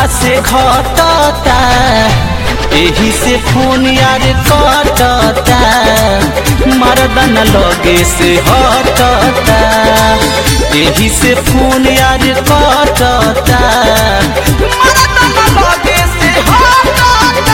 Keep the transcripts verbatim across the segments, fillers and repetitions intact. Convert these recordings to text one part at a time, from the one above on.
से घटता एही से फोन यार कटता मर्दन लगे से हटता एही से फोन यार कटता मर्दन लगे से हटता।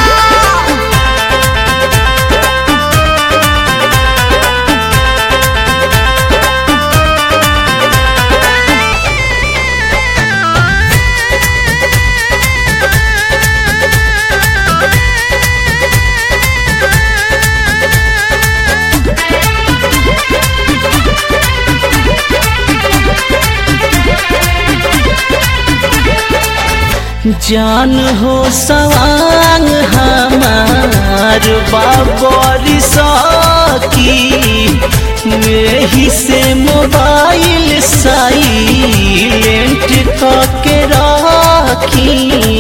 जान हो सवांग हमार बाबरी सकी यही से मोबाइल साइलेंट करके रखी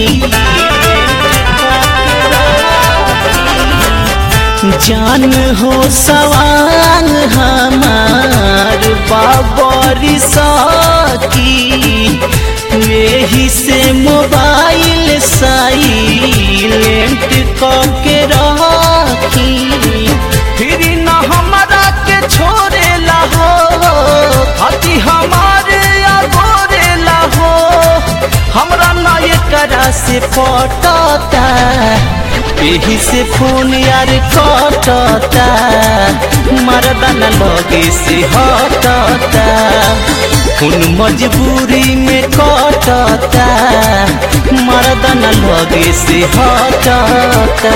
जान हो सवांग हमार बाबरी सकी यही से मोबाइल साइलेंट करके रखी फिर न हमारा के छोड़ेला हो अति हमारे अगोरेला हो हमरा न एकरा से पटता यही से फोन यार कटता मर्दन लगे से हटता खून मजबूरी में कटता मर्दन लगे से हटता।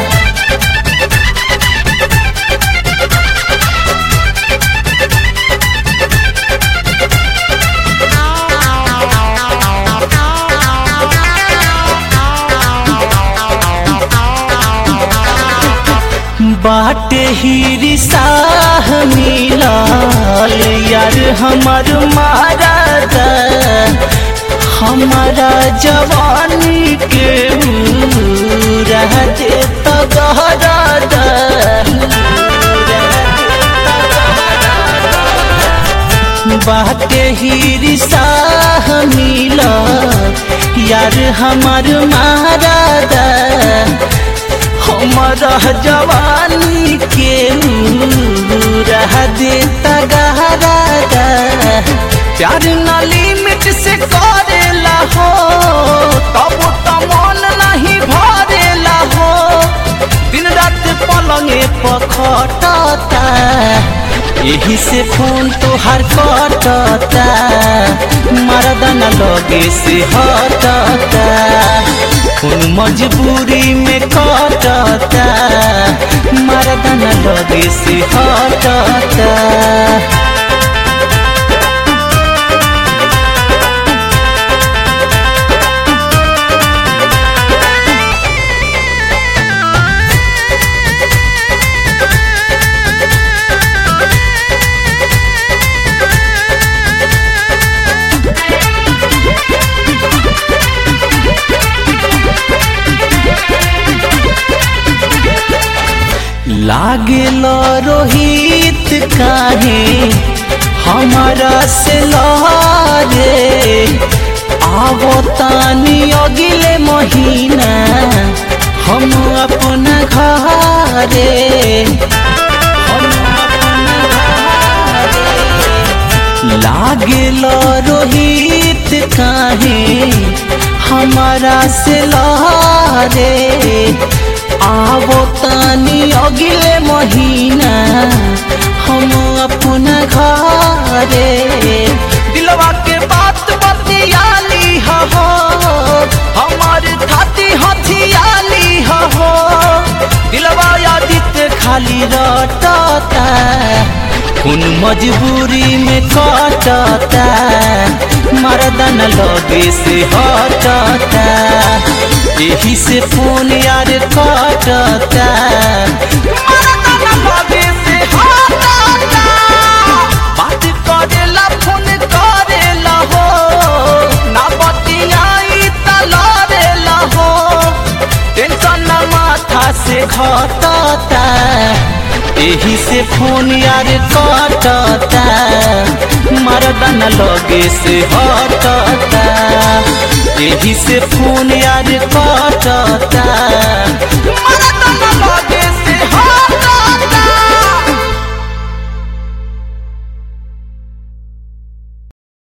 बाटे ही रिसाह मिलल यार हमर मारद हमारा जवानी के रह देता गहरद बाटे ही रिसाह मिलल यार हमर मारद हमारा जवानी के रह देता गहरा प्यार न लिमिट से करेला हो तब तो मन नहीं भरेला हो दिन रात पलंगे पखटता यही से फोन तोहार कटता मर्दन लगे से हटता खून मजबूरी में कटता मर्दन लगे से हटता। लागेल रोहित काहे हमारा से लहरे आवो तानी अगले महीना हम अपना घरे हम अपना घरे लागेल रोहित काहे हमारा से लहरे आवो तानी अगले महीना हम अपना घरे दिलवा के बात बतियाली हो हमार थाती हथियाली हो दिलवा यादित खाली रटता खून मजबूरी में कटता मर्दन लगे से हटता यही से फोन यार कटता मर्दन लगे से हटता बात करेला फोन करेला हो ना बतियाई त लड़ेला हो टेंशन माथा से घटता यही से फोन यार कटता मर्दन लगे से हटता यही से फोन यार कटता मरता न लगे से हटा।